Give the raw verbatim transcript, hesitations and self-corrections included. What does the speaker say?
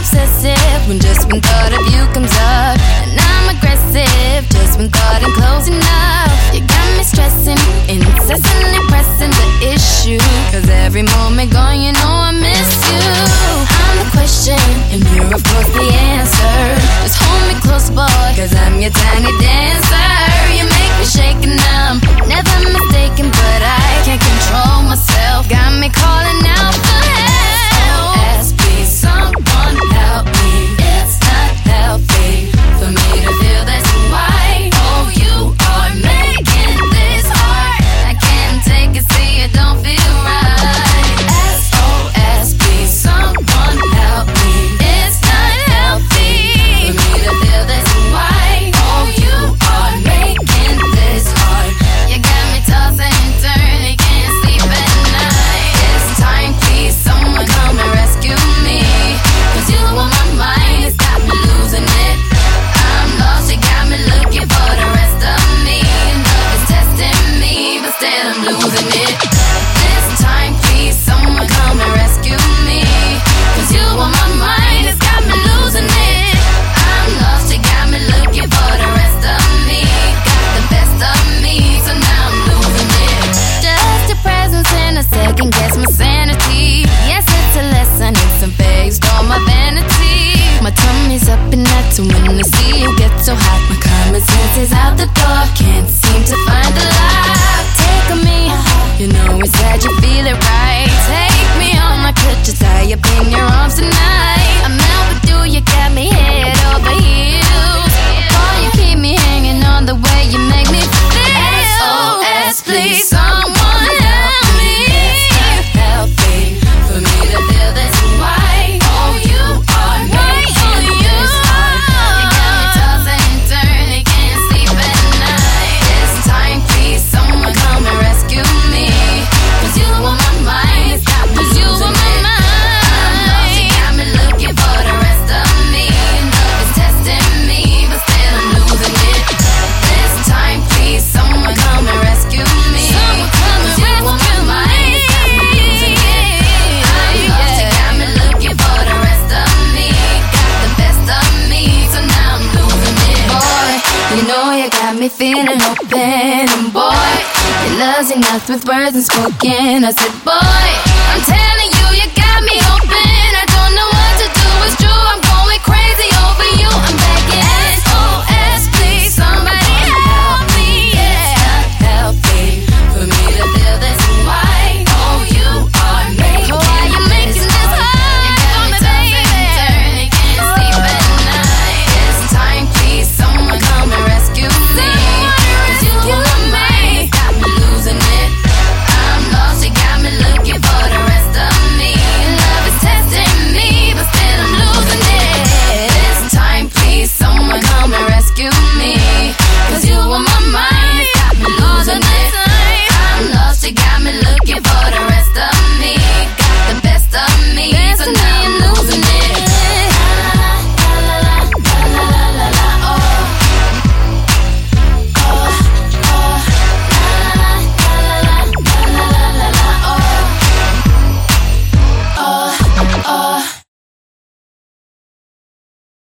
obsessive when just when thought of you comes up. And I'm aggressive just when thought ain't close enough. You got me stressing, incessantly pressing the issue. Cause every moment gone, you know I miss you. I'm the question, and you're of course the answer. Just hold me close, boy, cause I'm your tiny dancer. You make me shake and numb, never mistaken, but I can't control myself. Got me calling out for help. S O S, please someone help me. It's not healthy for me to feel this way. Oh, you are making this hard. I can't take it, see it don't feel right. S O S, please someone help me. It's not healthy for me to feel this way. Oh, you are making this hard. You got me tossing and turning, can't sleep at night. This time, please someone come and rescue me. Cause you on my mind, it's got me losing it. I'm lost, you got me looking for the rest of me. Love is testing me, but still I'm losing it. This time, please someone come and rescue me. Cause you on my mind, it's got me losing it. I'm lost, you got me looking for the rest of me. Got the best of me, so now I'm losing it. Just your presence in a second guess my sanity. Yes, it's a lesson, it's a phase, all my vanity. My tummy's up and that's when I see you get so hot. My common sense is out the door, can't seem to find the lock. Take on me, you know it's sad you feel it right. Take me on, I could just tie up in your arms tonight. I'm out with you, you got me head over heels. Boy, you keep me hanging on the way you make me feel. S O S, please someone help me. It's not healthy for me to feel this way. Oh, you are making this hard. You got me tossing and turning, can't sleep at night. This time, please someone come and rescue me. Cause you on my mind, it's got me losing it. I'm lost, you got me looking for the rest of me. Love is testing me, but still I'm losing it. This time, please someone come and rescue me. Cause you on my mind, it's got me losing it. I'm lost, you got me looking for the rest of me. Got the best of me, so now I'm losing it. Boy, you know you got me feeling open. And boy, your love's enough with words unspoken. I said, boy,